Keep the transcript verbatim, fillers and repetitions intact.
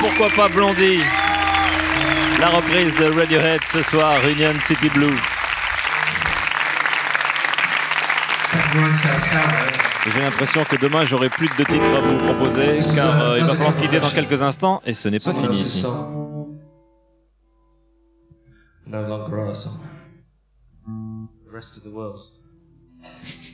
pourquoi pas Blondie. La reprise de Radiohead ce soir, Union City Blue. J'ai l'impression que demain j'aurai plus de titres à vous proposer car euh, il va falloir se quitter dans quelques instants et ce n'est pas fini ici. No longer our song. The rest of the world.